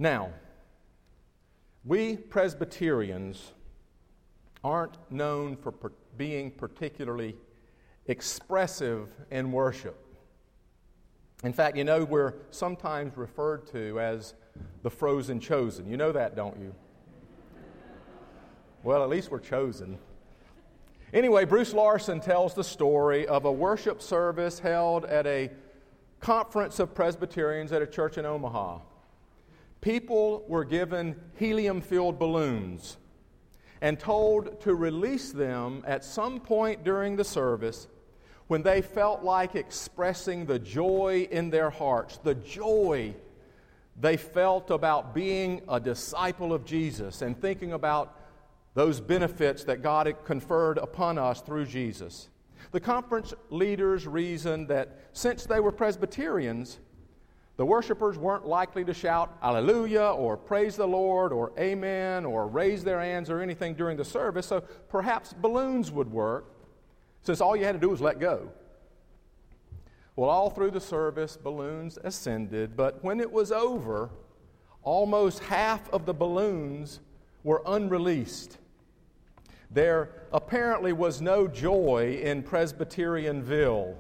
Now, we Presbyterians aren't known for being particularly expressive in worship. In fact, you know, we're sometimes referred to as the frozen chosen. You know that, don't you? Well, at least we're chosen. Anyway, Bruce Larson tells the story of a worship service held at a conference of Presbyterians at a church in Omaha. People were given helium-filled balloons and told to release them at some point during the service when they felt like expressing the joy in their hearts, the joy they felt about being a disciple of Jesus and thinking about those benefits that God had conferred upon us through Jesus. The conference leaders reasoned that since they were Presbyterians, the worshipers weren't likely to shout hallelujah or praise the Lord or amen or raise their hands or anything during the service, so perhaps balloons would work, since all you had to do was let go. Well, all through the service, balloons ascended, but when it was over, almost half of the balloons were unreleased. There apparently was no joy in Presbyterianville.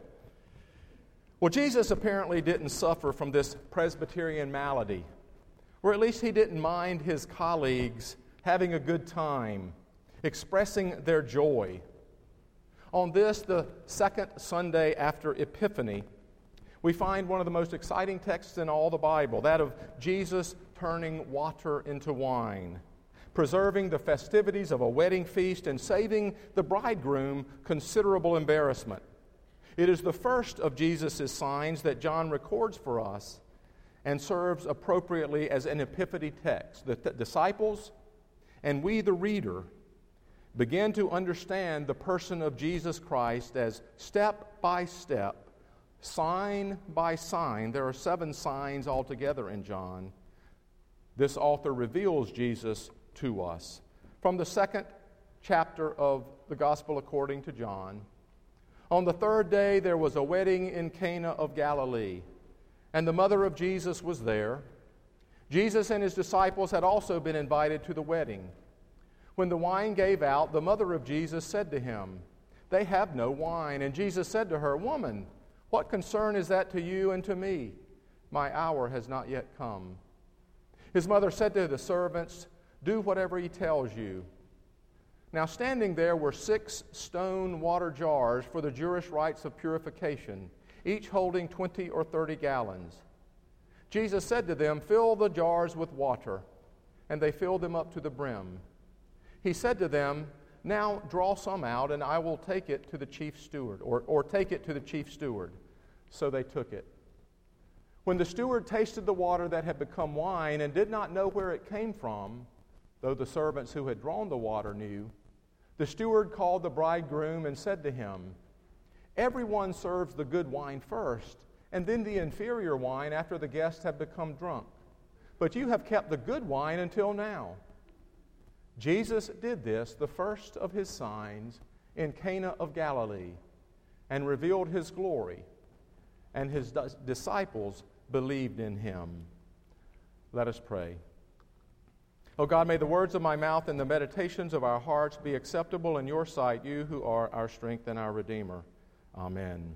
Well, Jesus apparently didn't suffer from this Presbyterian malady, or at least he didn't mind his colleagues having a good time, expressing their joy. On this, the second Sunday after Epiphany, we find one of the most exciting texts in all the Bible, that of Jesus turning water into wine, preserving the festivities of a wedding feast and saving the bridegroom considerable embarrassment. It is the first of Jesus' signs that John records for us and serves appropriately as an epiphany text. The disciples and we, the reader, begin to understand the person of Jesus Christ as step by step, sign by sign. There are 7 signs altogether in John. This author reveals Jesus to us. From the 2nd chapter of the Gospel according to John, on the 3rd day there was a wedding in Cana of Galilee, and the mother of Jesus was there. Jesus and his disciples had also been invited to the wedding. When the wine gave out, the mother of Jesus said to him, "They have no wine." And Jesus said to her, "Woman, what concern is that to you and to me? My hour has not yet come." His mother said to the servants, "Do whatever he tells you." Now standing there were 6 stone water jars for the Jewish rites of purification, each holding 20 or 30 gallons. Jesus said to them, "Fill the jars with water," and they filled them up to the brim. He said to them, "Now draw some out, and I will take it to the chief steward," or take it to the chief steward. So they took it. When the steward tasted the water that had become wine and did not know where it came from, though the servants who had drawn the water knew, the steward called the bridegroom and said to him, "Everyone serves the good wine first, and then the inferior wine after the guests have become drunk. But you have kept the good wine until now." Jesus did this, the first of his signs, in Cana of Galilee, and revealed his glory, and his disciples believed in him. Let us pray. O God, may the words of my mouth and the meditations of our hearts be acceptable in your sight, you who are our strength and our Redeemer. Amen.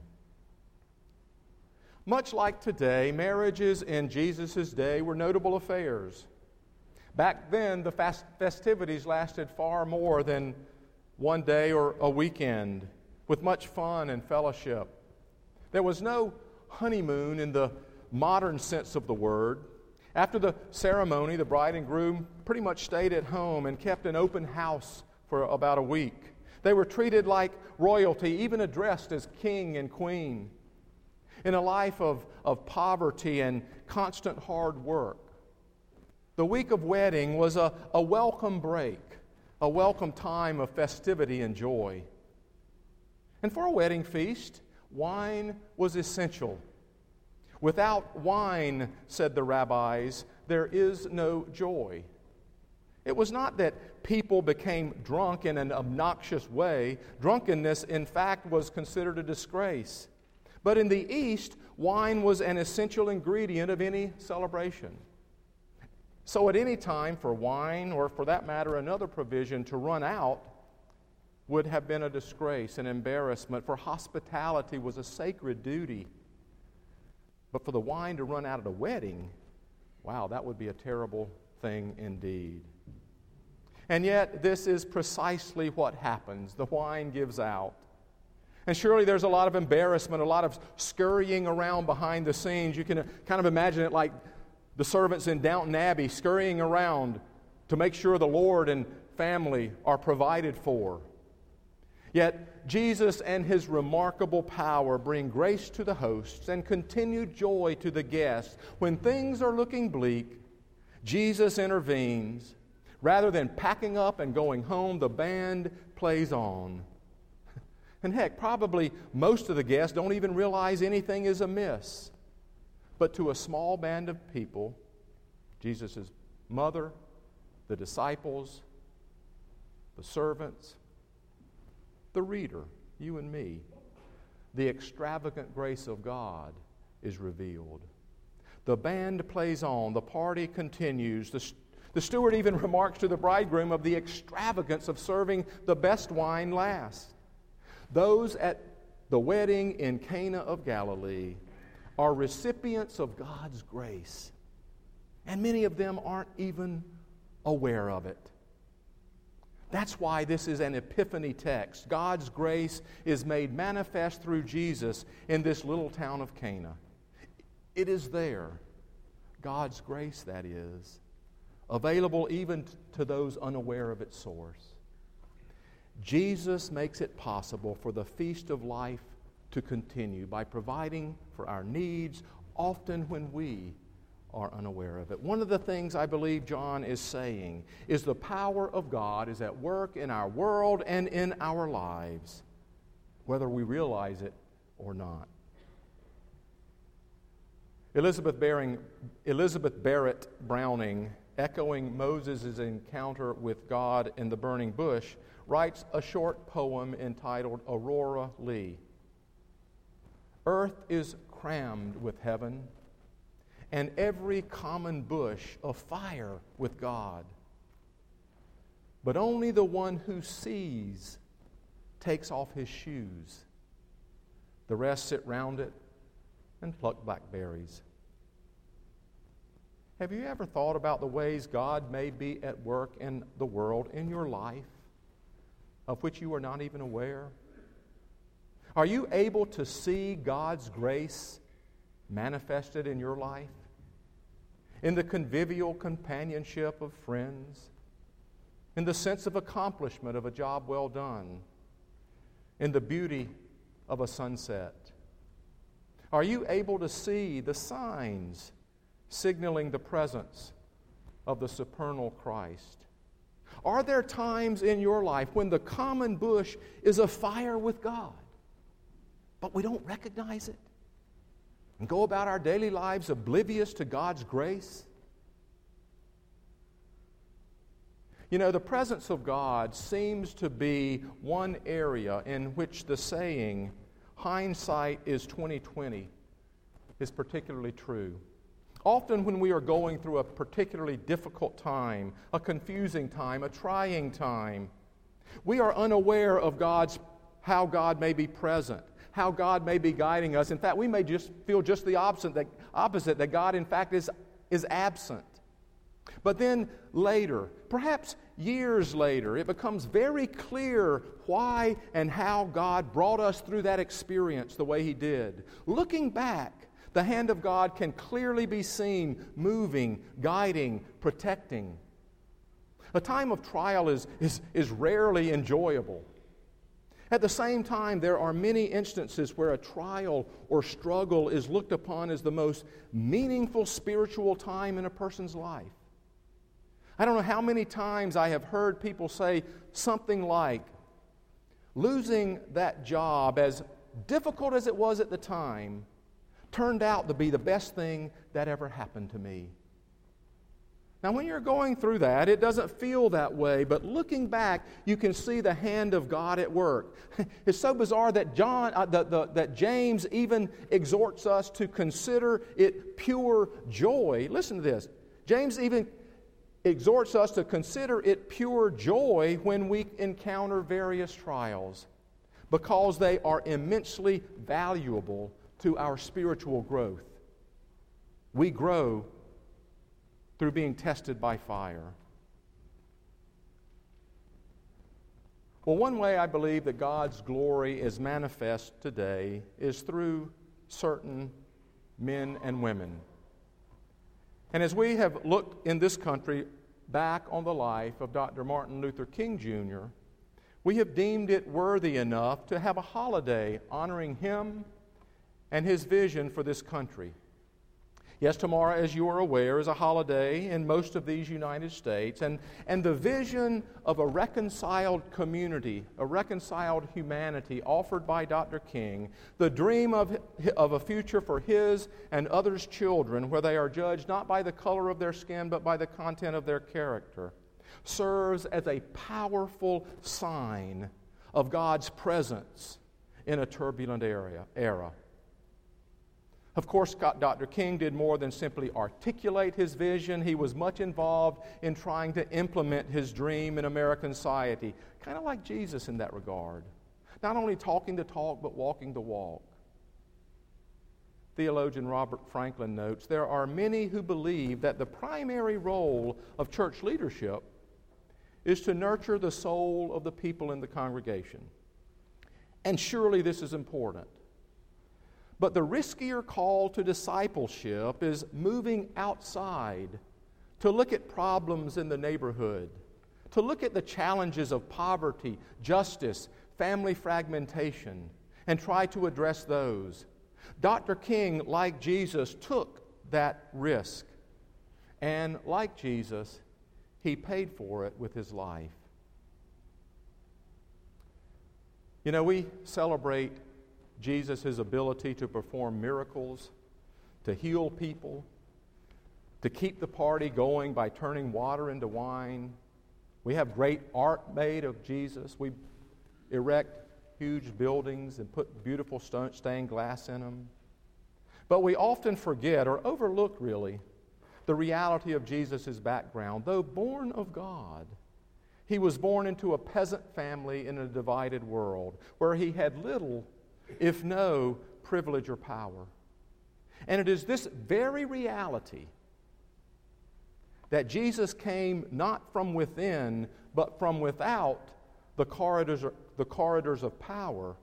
Much like today, marriages in Jesus' day were notable affairs. Back then, the festivities lasted far more than one day or a weekend, with much fun and fellowship. There was no honeymoon in the modern sense of the word. After the ceremony, the bride and groom pretty much stayed at home and kept an open house for about a week. They were treated like royalty, even addressed as king and queen. In a life of poverty and constant hard work, the week of wedding was a welcome break, a welcome time of festivity and joy. And for a wedding feast, wine was essential. Without wine, said the rabbis, there is no joy. It was not that people became drunk in an obnoxious way. Drunkenness, in fact, was considered a disgrace. But in the East, wine was an essential ingredient of any celebration. So at any time for wine, or for that matter another provision, to run out would have been a disgrace, an embarrassment, for hospitality was a sacred duty. But for the wine to run out at a wedding, wow, that would be a terrible thing indeed. And yet, this is precisely what happens. The wine gives out. And surely there's a lot of embarrassment, a lot of scurrying around behind the scenes. You can kind of imagine it like the servants in Downton Abbey scurrying around to make sure the Lord and family are provided for. Yet Jesus and His remarkable power bring grace to the hosts and continued joy to the guests. When things are looking bleak, Jesus intervenes. Rather than packing up and going home, the band plays on. And heck, probably most of the guests don't even realize anything is amiss. But to a small band of people, Jesus' mother, the disciples, the servants, the reader, you and me, the extravagant grace of God is revealed. The band plays on, the party continues. The steward even remarks to the bridegroom of the extravagance of serving the best wine last. Those at the wedding in Cana of Galilee are recipients of God's grace, and many of them aren't even aware of it. That's why this is an epiphany text. God's grace is made manifest through Jesus in this little town of Cana. It is there, God's grace, that is, available even to those unaware of its source. Jesus makes it possible for the feast of life to continue by providing for our needs, often when we are unaware of it. One of the things I believe John is saying is the power of God is at work in our world and in our lives, whether we realize it or not. Elizabeth Barrett Browning, echoing Moses' encounter with God in the burning bush, writes a short poem entitled Aurora Leigh. Earth is crammed with heaven, and every common bush afire with God. But only the one who sees takes off his shoes. The rest sit round it and pluck blackberries. Have you ever thought about the ways God may be at work in the world, in your life, of which you are not even aware? Are you able to see God's grace manifested in your life? In the convivial companionship of friends? In the sense of accomplishment of a job well done? In the beauty of a sunset? Are you able to see the signs signaling the presence of the supernal Christ? Are there times in your life when the common bush is afire with God, but we don't recognize it and go about our daily lives oblivious to God's grace? You know, the presence of God seems to be one area in which the saying, hindsight is 20/20, is particularly true. Often when we are going through a particularly difficult time, a confusing time, a trying time, we are unaware of how God may be present, how God may be guiding us. In fact, we may just feel just the opposite, that God in fact is absent. But then later, perhaps years later, it becomes very clear why and how God brought us through that experience the way He did. Looking back, the hand of God can clearly be seen moving, guiding, protecting. A time of trial is rarely enjoyable. At the same time, there are many instances where a trial or struggle is looked upon as the most meaningful spiritual time in a person's life. I don't know how many times I have heard people say something like, losing that job, as difficult as it was at the time, turned out to be the best thing that ever happened to me. Now, when you're going through that, it doesn't feel that way, but looking back, you can see the hand of God at work. It's so bizarre that that James even exhorts us to consider it pure joy. Listen to this. James even exhorts us to consider it pure joy when we encounter various trials, because they are immensely valuable to our spiritual growth. We grow through being tested by fire. Well, one way I believe that God's glory is manifest today is through certain men and women. And as we have looked in this country back on the life of Dr. Martin Luther King Jr., we have deemed it worthy enough to have a holiday honoring him and his vision for this country. Yes, tomorrow, as you are aware, is a holiday in most of these United States, and the vision of a reconciled community, a reconciled humanity offered by Dr. King, the dream of a future for his and others' children where they are judged not by the color of their skin but by the content of their character, serves as a powerful sign of God's presence in a turbulent era. Of course, Dr. King did more than simply articulate his vision. He was much involved in trying to implement his dream in American society, kind of like Jesus in that regard. Not only talking the talk, but walking the walk. Theologian Robert Franklin notes, there are many who believe that the primary role of church leadership is to nurture the soul of the people in the congregation. And surely this is important. But the riskier call to discipleship is moving outside to look at problems in the neighborhood, to look at the challenges of poverty, justice, family fragmentation, and try to address those. Dr. King, like Jesus, took that risk. And like Jesus, he paid for it with his life. You know, we celebrate Jesus' ability to perform miracles, to heal people, to keep the party going by turning water into wine. We have great art made of Jesus. We erect huge buildings and put beautiful stained glass in them. But we often forget or overlook, really, the reality of Jesus' background. Though born of God, he was born into a peasant family in a divided world where he had little, if no, privilege or power. And it is this very reality that Jesus came not from within, but from without the corridors of power.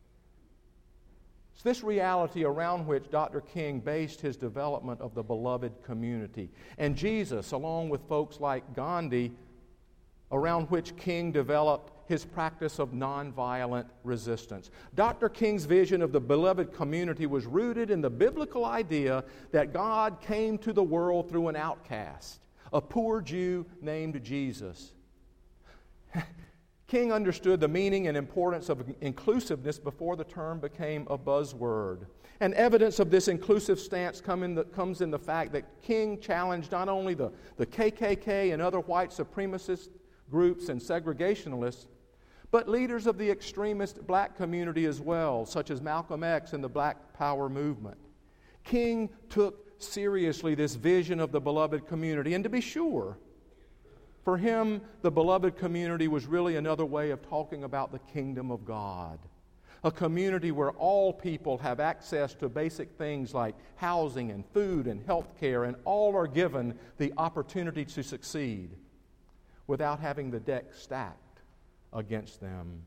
It's this reality around which Dr. King based his development of the beloved community. And Jesus, along with folks like Gandhi, around which King developed his practice of nonviolent resistance. Dr. King's vision of the beloved community was rooted in the biblical idea that God came to the world through an outcast, a poor Jew named Jesus. King understood the meaning and importance of inclusiveness before the term became a buzzword. And evidence of this inclusive stance comes in the fact that King challenged not only the KKK and other white supremacist groups and segregationalists, but leaders of the extremist black community as well, such as Malcolm X and the Black Power movement. King took seriously this vision of the beloved community, and to be sure, for him, the beloved community was really another way of talking about the kingdom of God. A community where all people have access to basic things like housing and food and health care, and all are given the opportunity to succeed without having the deck stacked against them.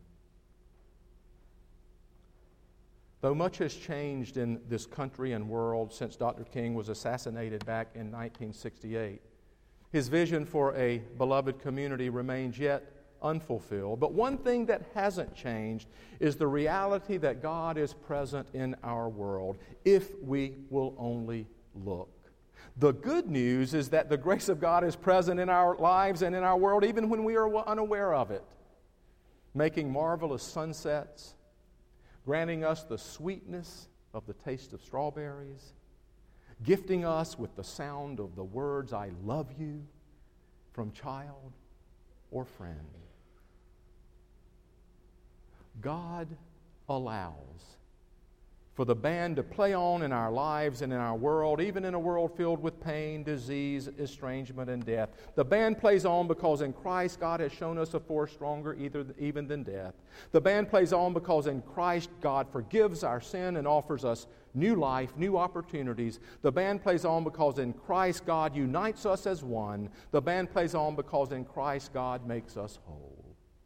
Though much has changed in this country and world since Dr. King was assassinated back in 1968, his vision for a beloved community remains yet unfulfilled. But one thing that hasn't changed is the reality that God is present in our world if we will only look. The good news is that the grace of God is present in our lives and in our world even when we are unaware of it, making marvelous sunsets, granting us the sweetness of the taste of strawberries, gifting us with the sound of the words, "I love you," from child or friend. God allows for the band to play on in our lives and in our world, even in a world filled with pain, disease, estrangement, and death. The band plays on because in Christ God has shown us a force stronger even than death. The band plays on because in Christ God forgives our sin and offers us new life, new opportunities. The band plays on because in Christ God unites us as one. The band plays on because in Christ God makes us whole.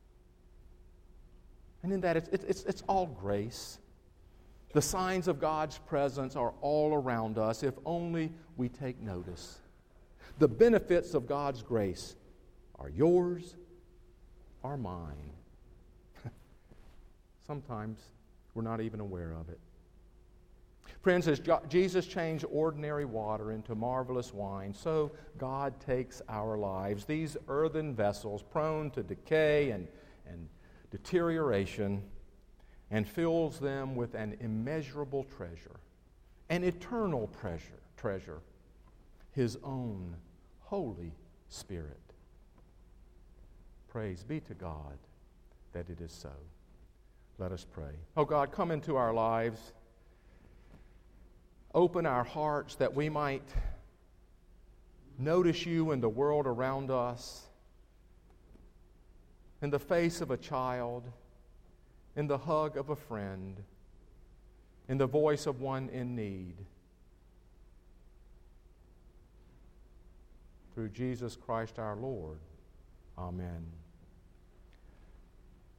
And in that, it's all grace. The signs of God's presence are all around us if only we take notice. The benefits of God's grace are yours, are mine. Sometimes we're not even aware of it. Friends, as Jesus changed ordinary water into marvelous wine, so God takes our lives, these earthen vessels prone to decay and deterioration, and fills them with an immeasurable treasure, an eternal treasure, His own Holy Spirit. Praise be to God that it is so. Let us pray. Oh God, come into our lives. Open our hearts that we might notice You in the world around us, in the face of a child, in the hug of a friend, in the voice of one in need. Through Jesus Christ our Lord. Amen.